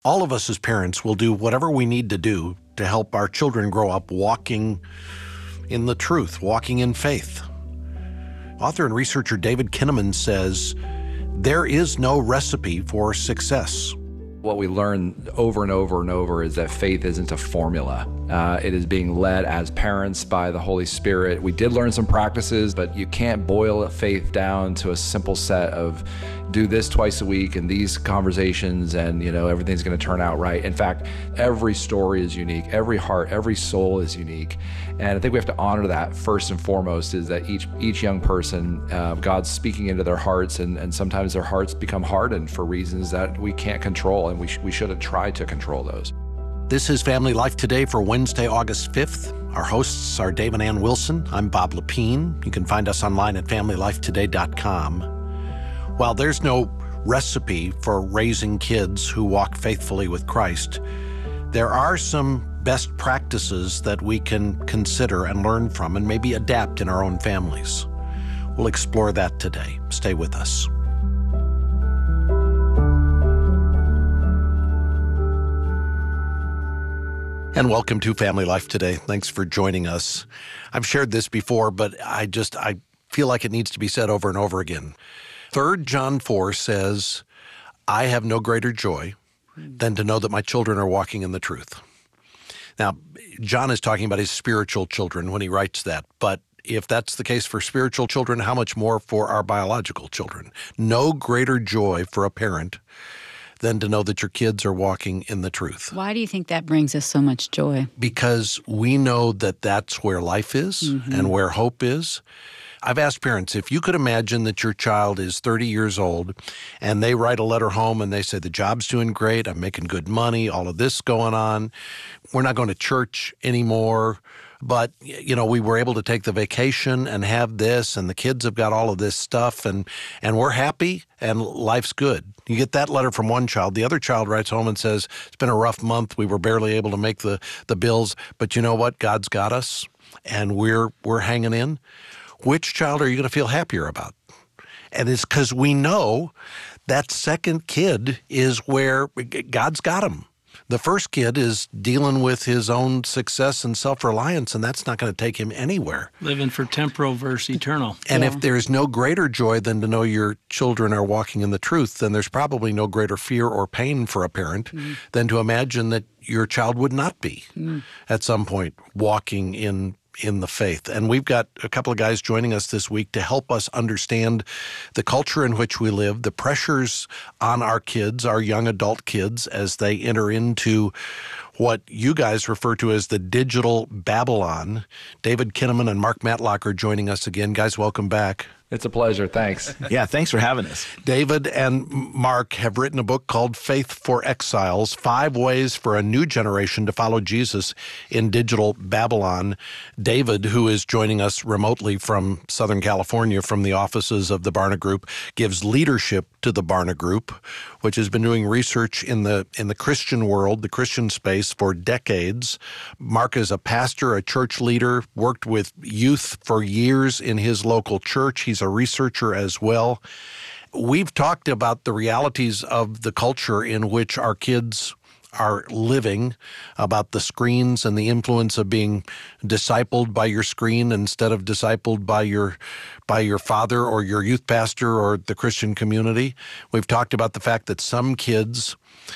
All of us as parents will do whatever we need to do to help our children grow up walking in the truth, walking in faith. Author and researcher David Kinnaman says, there is no recipe for success. What we learn over and over and over is that faith isn't a formula. It is being led as parents by the Holy Spirit. We did learn some practices, but you can't boil faith down to a simple set of do this twice a week and these conversations and everything's going to turn out right. In fact, every story is unique. Every heart, every soul is unique. And I think we have to honor that first and foremost, is that each young person, God's speaking into their hearts, and sometimes their hearts become hardened for reasons that we can't control, and we shouldn't try to control those. This is Family Life Today for Wednesday, August 5th. Our hosts are Dave and Ann Wilson. I'm Bob Lepine. You can find us online at FamilyLifeToday.com. While there's no recipe for raising kids who walk faithfully with Christ, there are some best practices that we can consider and learn from and maybe adapt in our own families. We'll explore that today. Stay with us. And welcome to Family Life Today. Thanks for joining us. I've shared this before, but I feel like it needs to be said over and over again. 3 John 4 says, I have no greater joy than to know that my children are walking in the truth. Now, John is talking about his spiritual children when he writes that, but if that's the case for spiritual children, how much more for our biological children? No greater joy for a parent than to know that your kids are walking in the truth. Why do you think that brings us so much joy? Because we know that that's where life is and where hope is. I've asked parents, if you could imagine that your child is 30 years old and they write a letter home and they say, the job's doing great, I'm making good money, all of this going on, we're not going to church anymore, but, we were able to take the vacation and have this, and the kids have got all of this stuff, and we're happy, and life's good. You get that letter from one child. The other child writes home and says, it's been a rough month, we were barely able to make the bills, but you know what? God's got us, and we're hanging in. Which child are you going to feel happier about? And it's because we know that second kid is where God's got him. The first kid is dealing with his own success and self-reliance, and that's not going to take him anywhere. Living for temporal versus eternal. And if there's no greater joy than to know your children are walking in the truth, then there's probably no greater fear or pain for a parent than to imagine that your child would not be at some point walking in the faith. And we've got a couple of guys joining us this week to help us understand the culture in which we live, the pressures on our kids, our young adult kids, as they enter into what you guys refer to as the digital Babylon. David Kinnaman and Mark Matlock are joining us again. Guys, welcome back. It's a pleasure. Thanks. Yeah, thanks for having us. David and Mark have written a book called Faith for Exiles, 5 Ways for a New Generation to Follow Jesus in Digital Babylon. David, who is joining us remotely from Southern California from the offices of the Barna Group, gives leadership to the Barna Group, which has been doing research in the Christian world, the Christian space, for decades. Mark is a pastor, a church leader, worked with youth for years in his local church. He's a researcher as well. We've talked about the realities of the culture in which our kids are living, about the screens and the influence of being discipled by your screen instead of discipled by your father or your youth pastor or the Christian community. We've talked about the fact that some kids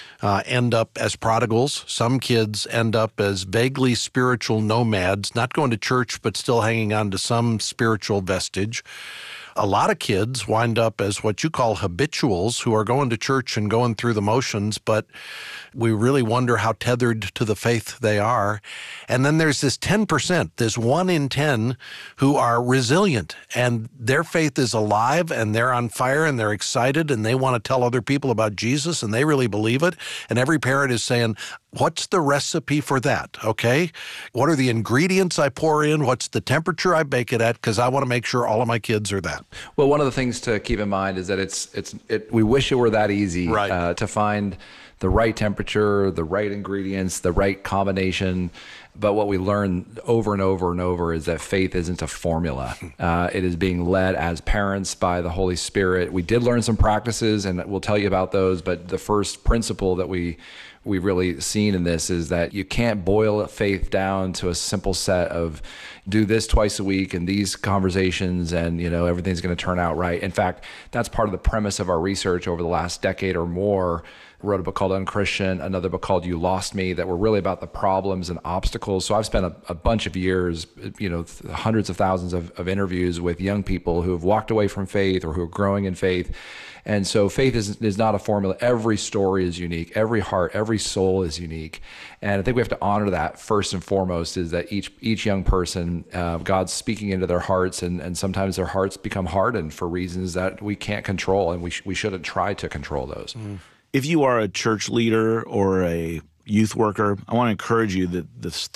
end up as prodigals. Some kids end up as vaguely spiritual nomads, not going to church, but still hanging on to some spiritual vestige. A lot of kids wind up as what you call habituals, who are going to church and going through the motions, but we really wonder how tethered to the faith they are. And then there's this 10%, this 1 in 10 who are resilient, and their faith is alive, and they're on fire, and they're excited, and they want to tell other people about Jesus, and they really believe it. And every parent is saying, what's the recipe for that, okay? What are the ingredients I pour in? What's the temperature I bake it at? Because I want to make sure all of my kids are that. Well, one of the things to keep in mind is that we wish it were that easy right. To find the right temperature, the right ingredients, the right combination. But what we learn over and over and over is that faith isn't a formula. It is being led as parents by the Holy Spirit. We did learn some practices, and we'll tell you about those. But the first principle that we've really seen in this is that you can't boil faith down to a simple set of do this twice a week and these conversations and everything's going to turn out right. In fact, that's part of the premise of our research over the last decade or more. Wrote a book called Unchristian, another book called You Lost Me, that were really about the problems and obstacles. So I've spent a bunch of years, hundreds of thousands of interviews with young people who have walked away from faith or who are growing in faith. And so faith is not a formula. Every story is unique. Every heart, every soul is unique. And I think we have to honor that first and foremost, is that each young person, God's speaking into their hearts, and sometimes their hearts become hardened for reasons that we can't control, and we shouldn't try to control those. If you are a church leader or a youth worker, I want to encourage you that this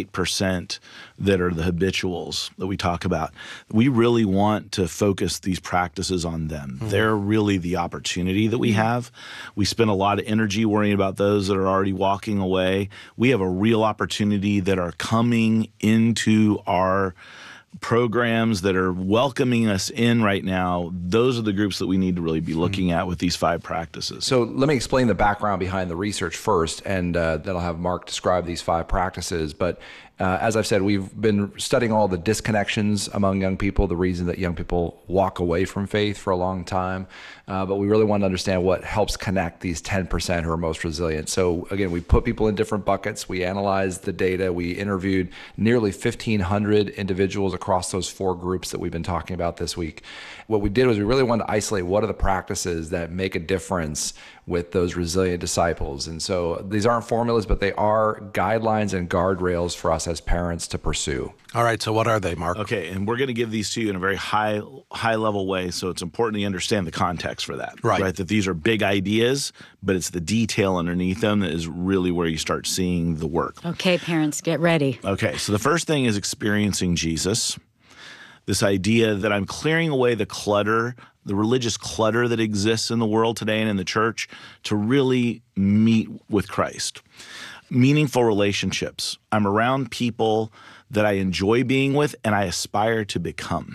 38% that are the habituals that we talk about, we really want to focus these practices on them. They're really the opportunity that we have. We spend a lot of energy worrying about those that are already walking away. We have a real opportunity that are coming into our programs that are welcoming us in right now. Those are the groups that we need to really be looking at with these 5 practices. So let me explain the background behind the research first, and then I'll have Mark describe these 5 practices. But as I've said, we've been studying all the disconnections among young people, the reason that young people walk away from faith for a long time. But we really want to understand what helps connect these 10% who are most resilient. So again, we put people in different buckets. We analyzed the data. We interviewed nearly 1,500 individuals across those 4 groups that we've been talking about this week. What we did was we really wanted to isolate what are the practices that make a difference with those resilient disciples. And so these aren't formulas, but they are guidelines and guardrails for us as parents to pursue. All right, so what are they, Mark? Okay, and we're going to give these to you in a very high level way, so it's important to understand the context for that. Right. That these are big ideas, but it's the detail underneath them that is really where you start seeing the work. Okay, parents, get ready. Okay, so the first thing is experiencing Jesus. This idea that I'm clearing away the clutter, the religious clutter that exists in the world today and in the church, to really meet with Christ. Meaningful relationships. I'm around people that I enjoy being with and I aspire to become.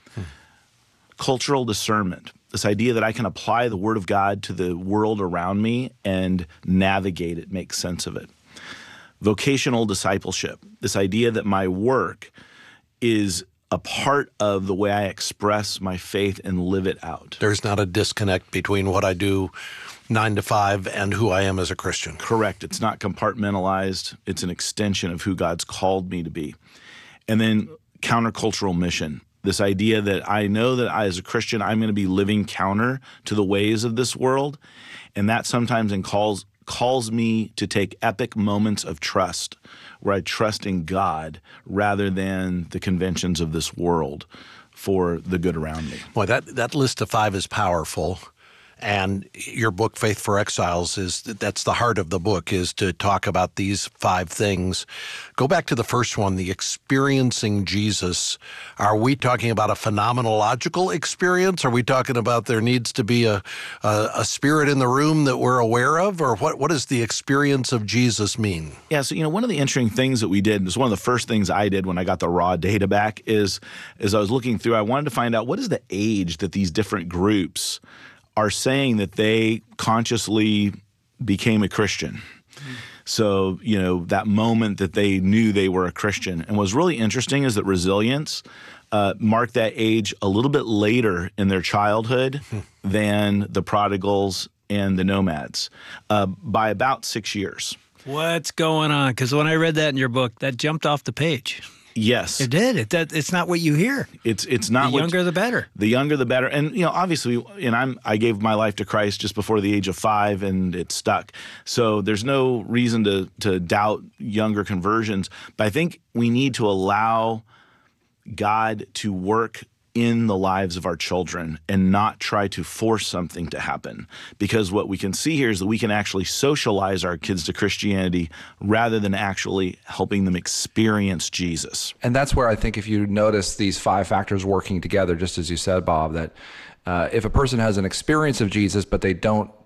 Cultural discernment. This idea that I can apply the Word of God to the world around me and navigate it, make sense of it. Vocational discipleship. This idea that my work is a part of the way I express my faith and live it out. There's not a disconnect between what I do 9 to 5 and who I am as a Christian. Correct. It's not compartmentalized. It's an extension of who God's called me to be. And then countercultural mission. This idea that I know that as a Christian, I'm going to be living counter to the ways of this world. And that sometimes calls me to take epic moments of trust, where I trust in God rather than the conventions of this world for the good around me. Boy, that list of 5 is powerful. And your book, Faith for Exiles, that's the heart of the book, is to talk about these 5 things. Go back to the first one, the experiencing Jesus. Are we talking about a phenomenological experience? Are we talking about there needs to be a spirit in the room that we're aware of? Or what does the experience of Jesus mean? Yeah, so one of the interesting things that we did, and it's one of the first things I did when I got the raw data back, is as I was looking through, I wanted to find out what is the age that these different groups are saying that they consciously became a Christian. So, that moment that they knew they were a Christian. And what's really interesting is that resilience marked that age a little bit later in their childhood than the prodigals and the nomads, by about 6 years. What's going on? Because when I read that in your book, that jumped off the page. Yes. It did. It's not what you hear. It's not the younger the better. The younger the better. And obviously, I gave my life to Christ just before the age of 5, and it stuck. So there's no reason to doubt younger conversions. But I think we need to allow God to work in the lives of our children and not try to force something to happen. Because what we can see here is that we can actually socialize our kids to Christianity rather than actually helping them experience Jesus. And that's where I think if you notice these 5 factors working together, just as you said, Bob, that if a person has an experience of Jesus, but they don't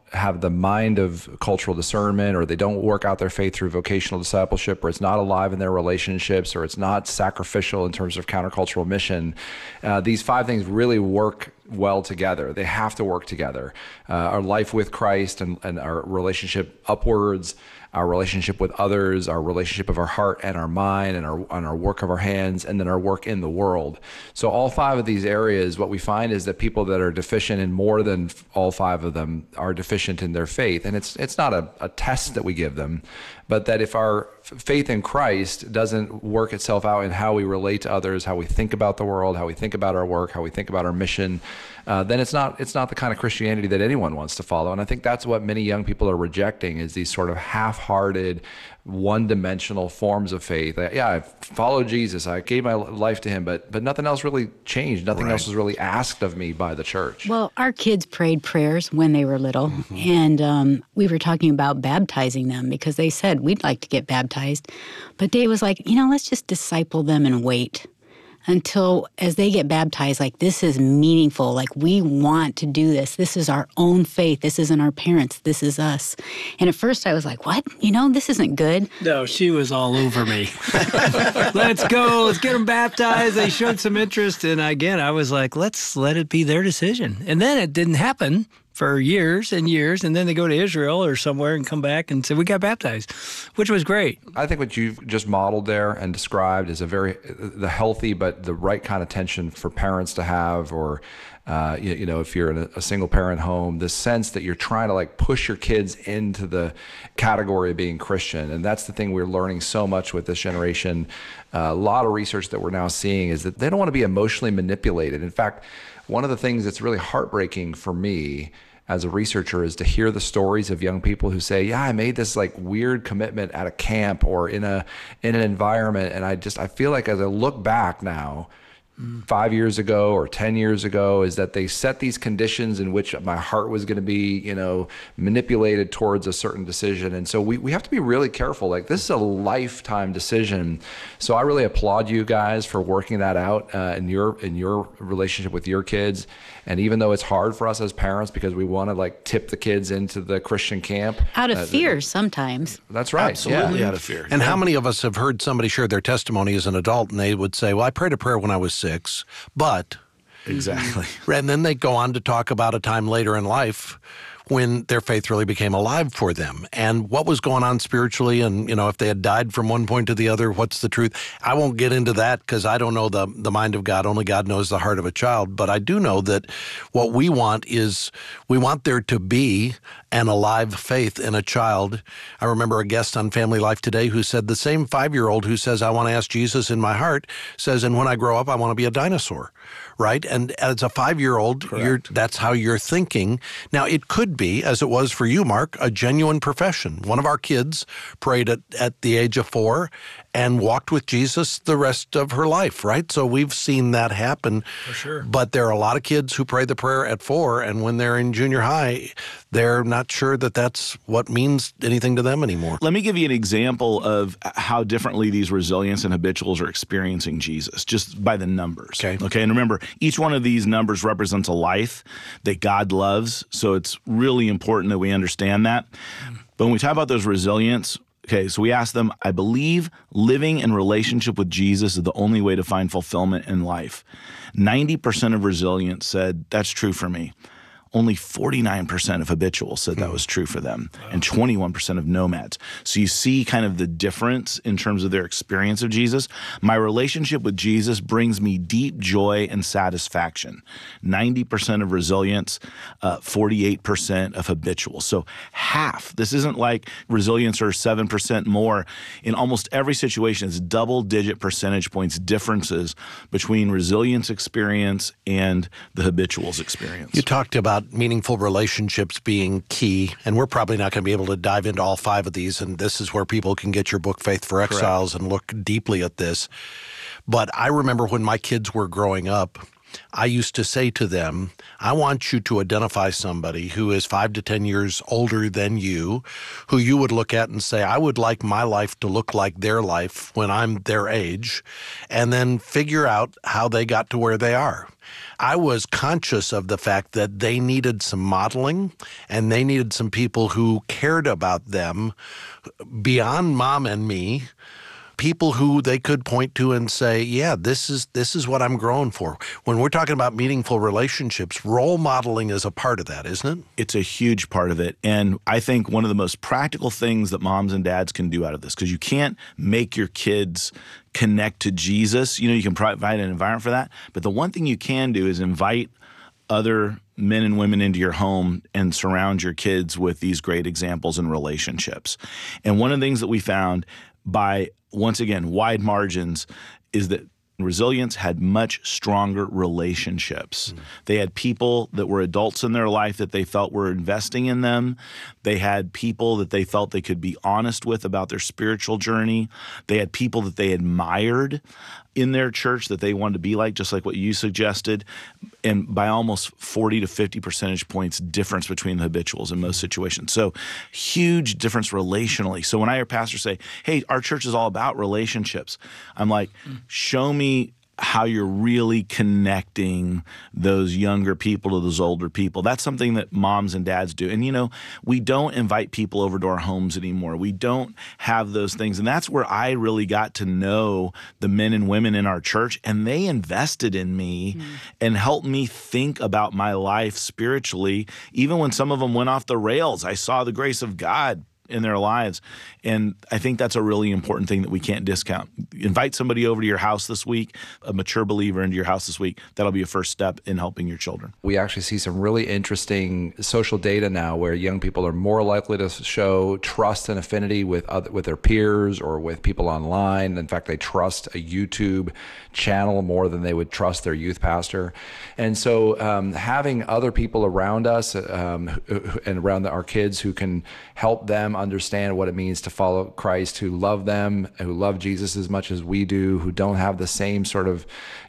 have the mind of cultural discernment, or they don't work out their faith through vocational discipleship, or it's not alive in their relationships, or it's not sacrificial in terms of countercultural mission, these 5 things really work well together. They have to work together. Our life with Christ and our relationship upwards, our relationship with others, our relationship of our heart and our mind, and our work of our hands, and then our work in the world. So all 5 of these areas, what we find is that people that are deficient in more than all 5 of them are deficient in their faith. And it's not a test that we give them, but that if our faith in Christ doesn't work itself out in how we relate to others, how we think about the world, how we think about our work, how we think about our mission, then it's not the kind of Christianity that anyone wants to follow. And I think that's what many young people are rejecting, is these sort of half-hearted, one-dimensional forms of faith. Yeah, I followed Jesus, I gave my life to him, but nothing else really changed. Nothing else was really asked of me by the church. Well, our kids prayed prayers when they were little, and we were talking about baptizing them because they said, we'd like to get baptized. But Dave was like, let's just disciple them and wait until as they get baptized, like, this is meaningful. Like, we want to do this. This is our own faith. This isn't our parents. This is us. And at first I was like, what? This isn't good. No, she was all over me. Let's go. Let's get them baptized. They showed some interest. And again, I was like, let's let it be their decision. And then it didn't happen for years and years, and then they go to Israel or somewhere and come back and say, we got baptized, which was great. I think what you've just modeled there and described is the healthy but the right kind of tension for parents to have, or if you're in a single parent home, this sense that you're trying to push your kids into the category of being Christian. And that's the thing we're learning so much with this generation. A lot of research that we're now seeing is that they don't want to be emotionally manipulated. In fact, one of the things that's really heartbreaking for me as a researcher is to hear the stories of young people who say, yeah, I made this weird commitment at a camp or in an environment, and I feel like as I look back now, 5 years ago or 10 years ago, is that they set these conditions in which my heart was going to be, manipulated towards a certain decision. And so we have to be really careful. This is a lifetime decision. So I really applaud you guys for working that out in your relationship with your kids. And even though it's hard for us as parents because we want to tip the kids into the Christian camp. Out of fear sometimes. That's right. Absolutely out of fear. And how many of us have heard somebody share their testimony as an adult and they would say, well, I prayed a prayer when I was 6, but... Exactly. And then they go on to talk about a time later in life when their faith really became alive for them and what was going on spiritually, and if they had died from one point to the other, what's the truth? I won't get into that because I don't know the mind of God. Only God knows the heart of a child. But I do know that what we want is we want there to be an alive faith in a child. I remember a guest on Family Life Today who said the same 5-year-old who says, I want to ask Jesus in my heart, says, and when I grow up, I want to be a dinosaur, right? And as a 5-year-old, that's how you're thinking. Now, it could be, as it was for you, Mark, a genuine profession. One of our kids prayed at the age of 4 and walked with Jesus the rest of her life, right? So we've seen that happen. For sure. But there are a lot of kids who pray the prayer at 4, and when they're in junior high, they're not sure that that's what means anything to them anymore. Let me give you an example of how differently these resilience and habituals are experiencing Jesus, just by the numbers. Okay. And remember, each one of these numbers represents a life that God loves, so it's really important that we understand that. But when we talk about those resilience, okay, so we asked them, I believe living in relationship with Jesus is the only way to find fulfillment in life. 90% of resilience said, that's true for me. Only 49% of habituals said that was true for them, and 21% of nomads. So you see kind of the difference in terms of their experience of Jesus. My relationship with Jesus brings me deep joy and satisfaction. 90% of resilience, 48% of habituals. So half. This isn't like resilience or 7% more. In almost every situation, it's double-digit percentage points differences between resilience experience and the habituals experience. You talked about meaningful relationships being key, and we're probably not going to be able to dive into all 5 of these, and this is where people can get your book, Faith for Exiles, and look deeply at this. But I remember when my kids were growing up, I used to say to them, I want you to identify somebody who is 5 to 10 years older than you, who you would look at and say, I would like my life to look like their life when I'm their age, and then figure out how they got to where they are. I was conscious of the fact that they needed some modeling, and they needed some people who cared about them beyond mom and me, people who they could point to and say, yeah, this is what I'm growing for. When we're talking about meaningful relationships, role modeling is a part of that, isn't it? It's a huge part of it. And I think one of the most practical things that moms and dads can do out of this, because you can't make your kids connect to Jesus. You can provide an environment for that. But the one thing you can do is invite other men and women into your home and surround your kids with these great examples and relationships. And one of the things that we found by, once again, wide margins, is that Resilience had much stronger relationships. They had people that were adults in their life that they felt were investing in them. They had people that they felt they could be honest with about their spiritual journey. They had people that they admired in their church that they wanted to be like, just like what you suggested. And by almost 40 to 50 percentage points difference between the habituals in most situations. So huge difference relationally. So when I hear pastors say, hey, our church is all about relationships, I'm like, show me how you're really connecting those younger people to those older people. That's something that moms and dads do. And, we don't invite people over to our homes anymore. We don't have those things. And that's where I really got to know the men and women in our church, and they invested in me and helped me think about my life spiritually. Even when some of them went off the rails, I saw the grace of God in their lives. And I think that's a really important thing that we can't discount. Invite somebody over to your house this week, a mature believer into your house this week. That'll be a first step in helping your children. We actually see some really interesting social data now where young people are more likely to show trust and affinity with their peers or with people online. In fact, they trust a YouTube channel more than they would trust their youth pastor. And so having other people around us and around our kids who can help them understand what it means to follow Christ, who love them, who love Jesus as much as we do, who don't have the same sort of,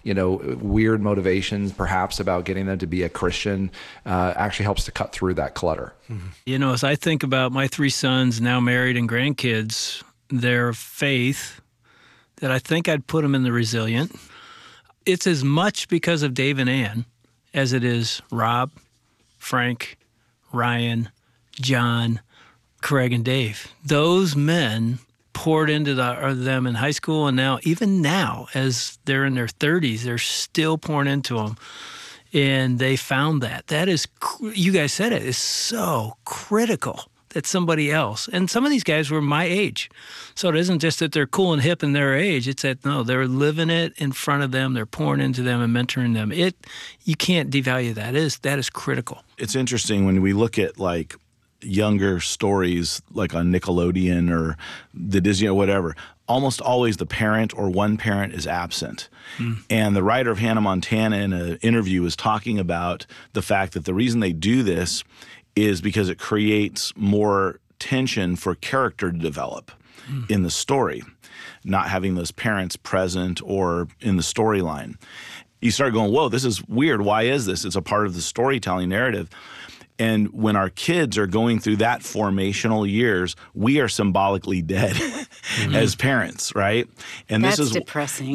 weird motivations perhaps about getting them to be a Christian, actually helps to cut through that clutter. As I think about my 3 sons now married and grandkids, their faith, that I think I'd put them in the resilient. It's as much because of Dave and Ann as it is Rob, Frank, Ryan, John, Craig, and Dave. Those men poured into them in high school, and even now, as they're in their 30s, they're still pouring into them. And they found that. That is, you guys said it, is so critical that somebody else, and some of these guys were my age. So it isn't just that they're cool and hip in their age. It's that, no, they're living it in front of them. They're pouring into them and mentoring them. You can't devalue that. That is critical. It's interesting when we look at younger stories like on Nickelodeon or the Disney or whatever, almost always the parent or one parent is absent. And the writer of Hannah Montana in an interview was talking about the fact that the reason they do this is because it creates more tension for character to develop in the story, not having those parents present or in the storyline. You start going, whoa, this is weird. Why is this? It's a part of the storytelling narrative. And when our kids are going through that formational years, we are symbolically dead as parents, right? And That's this is depressing.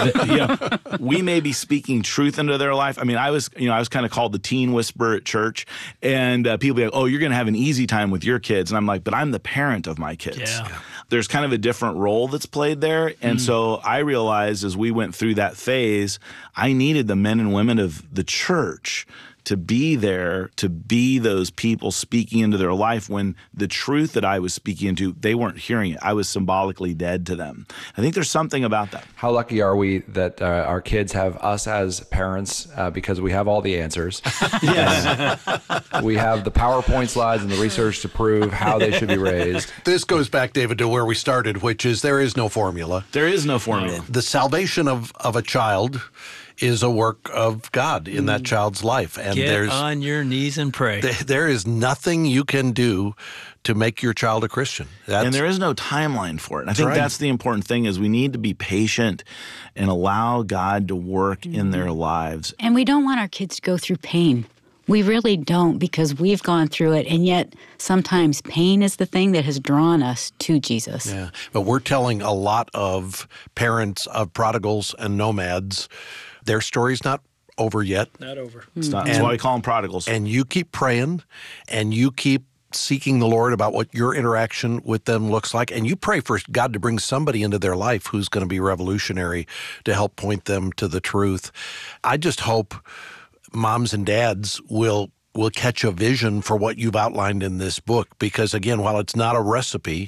We may be speaking truth into their life. I mean, I was kind of called the teen whisperer at church, and people be like, "Oh, you're going to have an easy time with your kids," and I'm like, "But I'm the parent of my kids." Yeah. There's kind of a different role that's played there, and so I realized as we went through that phase, I needed the men and women of the church to be there, to be those people speaking into their life when the truth that I was speaking into, they weren't hearing it. I was symbolically dead to them. I think there's something about that. How lucky are we that our kids have us as parents because we have all the answers. Yes. We have the PowerPoint slides and the research to prove how they should be raised. This goes back, David, to where we started, which is there is no formula. There is no formula. The salvation of a child is a work of God in that child's life. And Get on your knees and pray. There is nothing you can do to make your child a Christian. And there is no timeline for it. I think that's the important thing is we need to be patient and allow God to work in their lives. And we don't want our kids to go through pain. We really don't, because we've gone through it, and yet sometimes pain is the thing that has drawn us to Jesus. Yeah, but we're telling a lot of parents of prodigals and nomads, their story's not over yet. Not over. It's not, that's why we call them prodigals. And you keep praying, and you keep seeking the Lord about what your interaction with them looks like, and you pray for God to bring somebody into their life who's going to be revolutionary to help point them to the truth. I just hope moms and dads will catch a vision for what you've outlined in this book, because again, while it's not a recipe,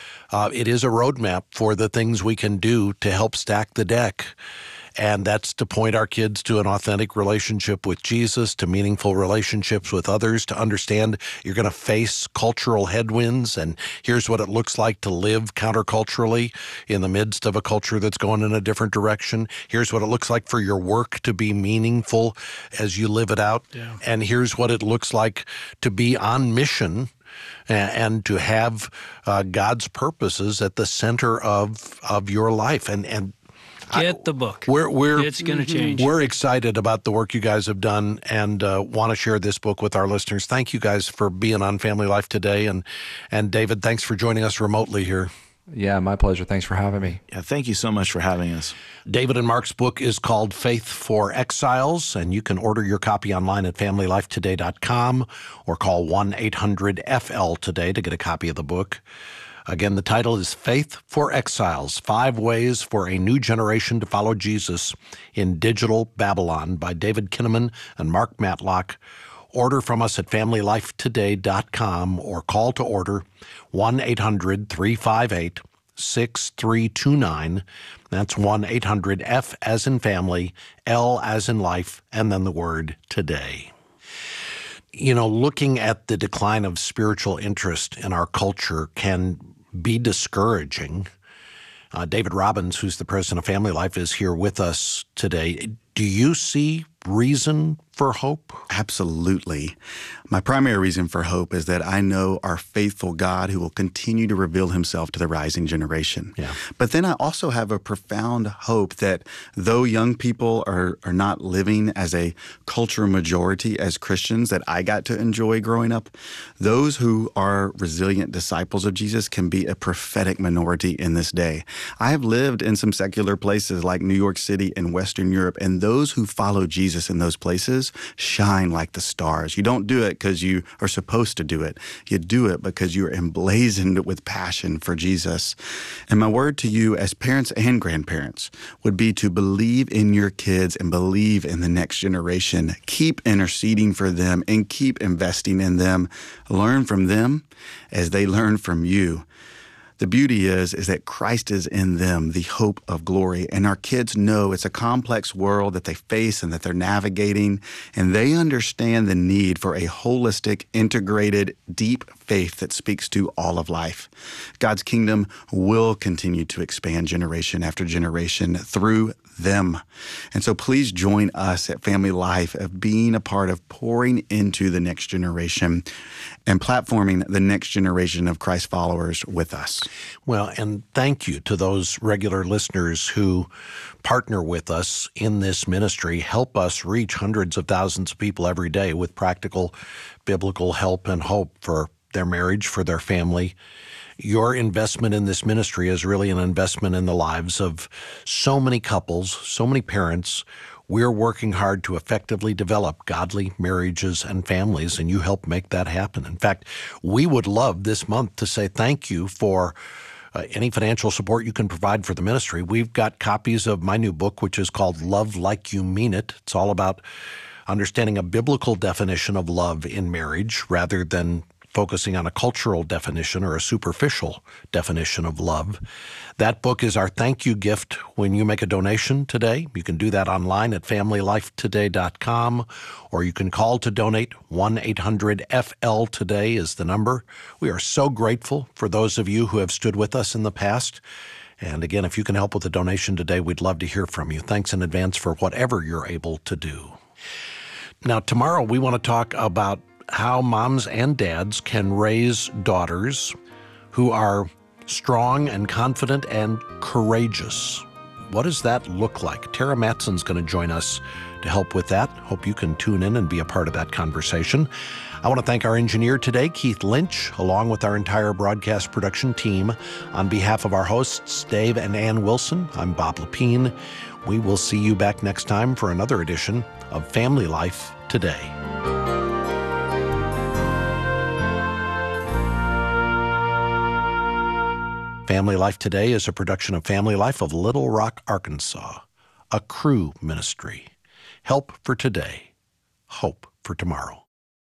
it is a roadmap for the things we can do to help stack the deck. And that's to point our kids to an authentic relationship with Jesus, to meaningful relationships with others, to understand you're going to face cultural headwinds, and here's what it looks like to live counterculturally in the midst of a culture that's going in a different direction. Here's what it looks like for your work to be meaningful as you live it out. Yeah. And here's what it looks like to be on mission and to have God's purposes at the center of your life. And get the book. It's going to change. We're excited about the work you guys have done and want to share this book with our listeners. Thank you guys for being on Family Life today. And David, thanks for joining us remotely here. Yeah, my pleasure. Thanks for having me. Yeah, thank you so much for having us. David and Mark's book is called Faith for Exiles, and you can order your copy online at FamilyLifeToday.com or call 1-800-FL today to get a copy of the book. Again, the title is Faith for Exiles, 5 Ways for a New Generation to Follow Jesus in Digital Babylon by David Kinnaman and Mark Matlock. Order from us at FamilyLifeToday.com or call to order 1-800-358-6329. That's 1-800-F as in family, L as in life, and then the word today. You know, looking at the decline of spiritual interest in our culture can be discouraging. David Robbins, who's the president of Family Life, is here with us today. Do you see reason for hope? Absolutely. My primary reason for hope is that I know our faithful God who will continue to reveal himself to the rising generation. Yeah. But then I also have a profound hope that though young people are not living as a cultural majority as Christians that I got to enjoy growing up, those who are resilient disciples of Jesus can be a prophetic minority in this day. I have lived in some secular places like New York City and Western Europe, and those who follow Jesus in those places shine like the stars. You don't do it because you are supposed to do it. You do it because you're emblazoned with passion for Jesus. And my word to you as parents and grandparents would be to believe in your kids and believe in the next generation. Keep interceding for them and keep investing in them. Learn from them as they learn from you. The beauty is that Christ is in them, the hope of glory. And our kids know it's a complex world that they face and that they're navigating. And they understand the need for a holistic, integrated, deep faith that speaks to all of life. God's kingdom will continue to expand generation after generation through them. And so please join us at Family Life of being a part of pouring into the next generation and platforming the next generation of Christ followers with us. Well, and thank you to those regular listeners who partner with us in this ministry, help us reach hundreds of thousands of people every day with practical biblical help and hope for their marriage, for their family. Your investment in this ministry is really an investment in the lives of so many couples, so many parents. We're working hard to effectively develop godly marriages and families, and you help make that happen. In fact, we would love this month to say thank you for any financial support you can provide for the ministry. We've got copies of my new book, which is called Love Like You Mean It. It's all about understanding a biblical definition of love in marriage rather than focusing on a cultural definition or a superficial definition of love. That book is our thank you gift when you make a donation today. You can do that online at FamilyLifeToday.com, or you can call to donate. 1-800-FL today is the number. We are so grateful for those of you who have stood with us in the past, And again, if you can help with a donation today, we'd love to hear from you. Thanks in advance for whatever you're able to do. Now, tomorrow we want to talk about how moms and dads can raise daughters who are strong and confident and courageous. What does that look like? Tara Matson's going to join us to help with that. Hope you can tune in and be a part of that conversation. I want to thank our engineer today, Keith Lynch, along with our entire broadcast production team. On behalf of our hosts, Dave and Ann Wilson, I'm Bob Lepine. We will see you back next time for another edition of Family Life Today. Family Life Today is a production of Family Life of Little Rock, Arkansas, a Cru ministry. Help for today, hope for tomorrow.